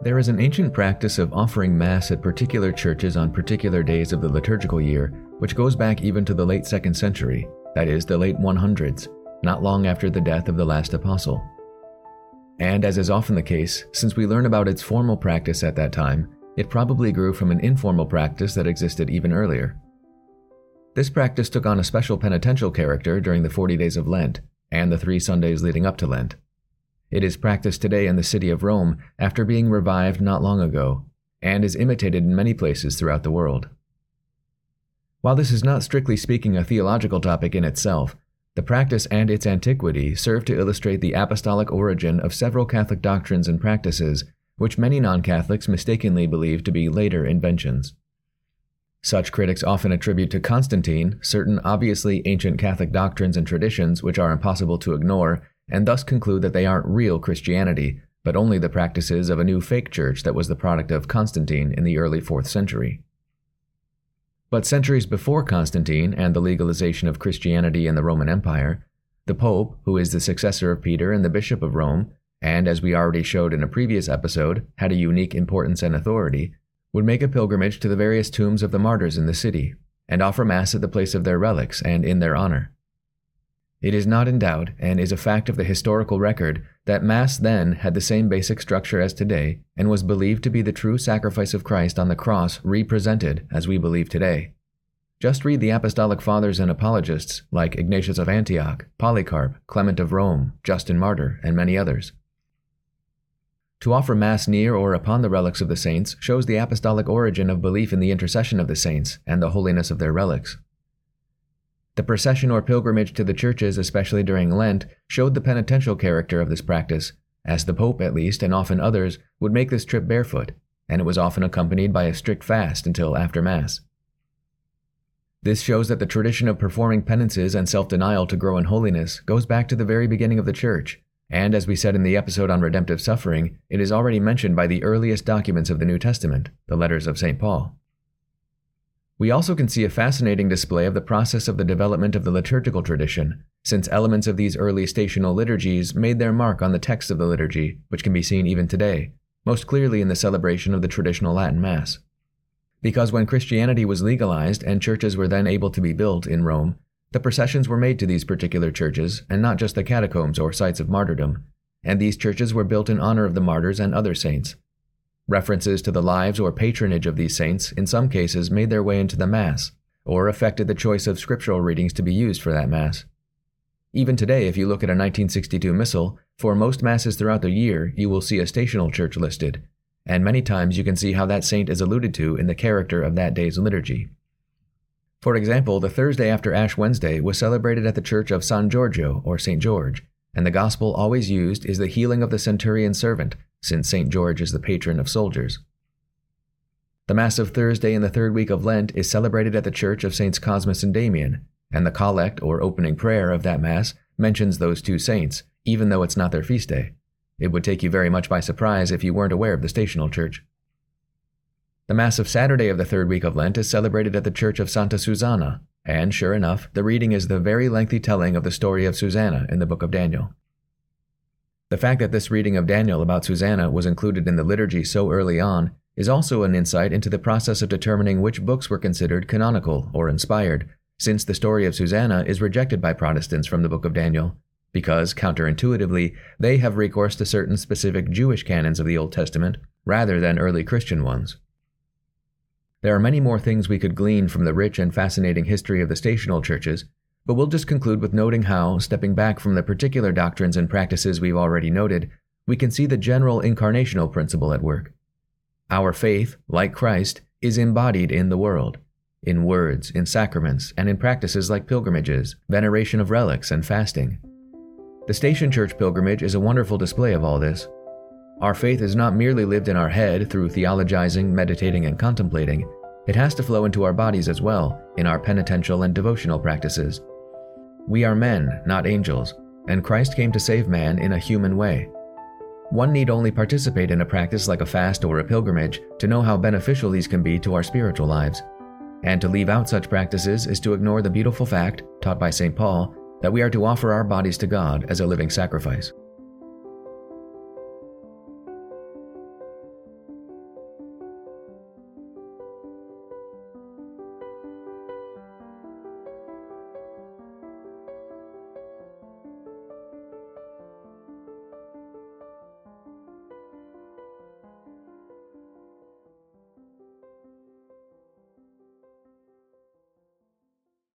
There is an ancient practice of offering Mass at particular churches on particular days of the liturgical year, which goes back even to the late 2nd century, that is, the late 100s, not long after the death of the last apostle. And as is often the case, since we learn about its formal practice at that time, it probably grew from an informal practice that existed even earlier. This practice took on a special penitential character during the 40 days of Lent and the 3 Sundays leading up to Lent. It is practiced today in the city of Rome after being revived not long ago, and is imitated in many places throughout the world. While this is not strictly speaking a theological topic in itself, the practice and its antiquity serve to illustrate the apostolic origin of several Catholic doctrines and practices which many non-Catholics mistakenly believe to be later inventions. Such critics often attribute to Constantine certain obviously ancient Catholic doctrines and traditions which are impossible to ignore, and thus conclude that they aren't real Christianity, but only the practices of a new fake church that was the product of Constantine in the early 4th century. But centuries before Constantine and the legalization of Christianity in the Roman Empire, the Pope, who is the successor of Peter and the Bishop of Rome, and as we already showed in a previous episode, had a unique importance and authority, would make a pilgrimage to the various tombs of the martyrs in the city, and offer Mass at the place of their relics and in their honor. It is not in doubt, and is a fact of the historical record, that Mass then had the same basic structure as today, and was believed to be the true sacrifice of Christ on the cross represented as we believe today. Just read the Apostolic Fathers and Apologists like Ignatius of Antioch, Polycarp, Clement of Rome, Justin Martyr, and many others. To offer Mass near or upon the relics of the saints shows the apostolic origin of belief in the intercession of the saints and the holiness of their relics. The procession or pilgrimage to the churches, especially during Lent, showed the penitential character of this practice, as the Pope at least, and often others, would make this trip barefoot, and it was often accompanied by a strict fast until after Mass. This shows that the tradition of performing penances and self-denial to grow in holiness goes back to the very beginning of the Church, and as we said in the episode on redemptive suffering, it is already mentioned by the earliest documents of the New Testament, the letters of St. Paul. We also can see a fascinating display of the process of the development of the liturgical tradition, since elements of these early stational liturgies made their mark on the text of the liturgy, which can be seen even today, most clearly in the celebration of the traditional Latin Mass. Because when Christianity was legalized and churches were then able to be built in Rome, the processions were made to these particular churches, and not just the catacombs or sites of martyrdom, and these churches were built in honor of the martyrs and other saints. References to the lives or patronage of these saints in some cases made their way into the Mass, or affected the choice of scriptural readings to be used for that Mass. Even today, if you look at a 1962 Missal, for most Masses throughout the year, you will see a stational church listed, and many times you can see how that saint is alluded to in the character of that day's liturgy. For example, the Thursday after Ash Wednesday was celebrated at the church of San Giorgio, or St. George, and the gospel always used is the healing of the centurion's servant, since St. George is the patron of soldiers. The Mass of Thursday in the 3rd week of Lent is celebrated at the church of Saints Cosmas and Damian, and the collect or opening prayer of that Mass mentions those two saints, even though it's not their feast day. It would take you very much by surprise if you weren't aware of the stational church. The Mass of Saturday of the 3rd week of Lent is celebrated at the church of Santa Susanna, and sure enough, the reading is the very lengthy telling of the story of Susanna in the book of Daniel. The fact that this reading of Daniel about Susanna was included in the liturgy so early on is also an insight into the process of determining which books were considered canonical or inspired, since the story of Susanna is rejected by Protestants from the book of Daniel, because, counterintuitively, they have recourse to certain specific Jewish canons of the Old Testament rather than early Christian ones. There are many more things we could glean from the rich and fascinating history of the stational churches, but we'll just conclude with noting how, stepping back from the particular doctrines and practices we've already noted, we can see the general incarnational principle at work. Our faith, like Christ, is embodied in the world, in words, in sacraments, and in practices like pilgrimages, veneration of relics, and fasting. The Station Church pilgrimage is a wonderful display of all this. Our faith is not merely lived in our head through theologizing, meditating, and contemplating. It has to flow into our bodies as well, in our penitential and devotional practices. We are men, not angels, and Christ came to save man in a human way. One need only participate in a practice like a fast or a pilgrimage to know how beneficial these can be to our spiritual lives. And to leave out such practices is to ignore the beautiful fact, taught by St. Paul, that we are to offer our bodies to God as a living sacrifice.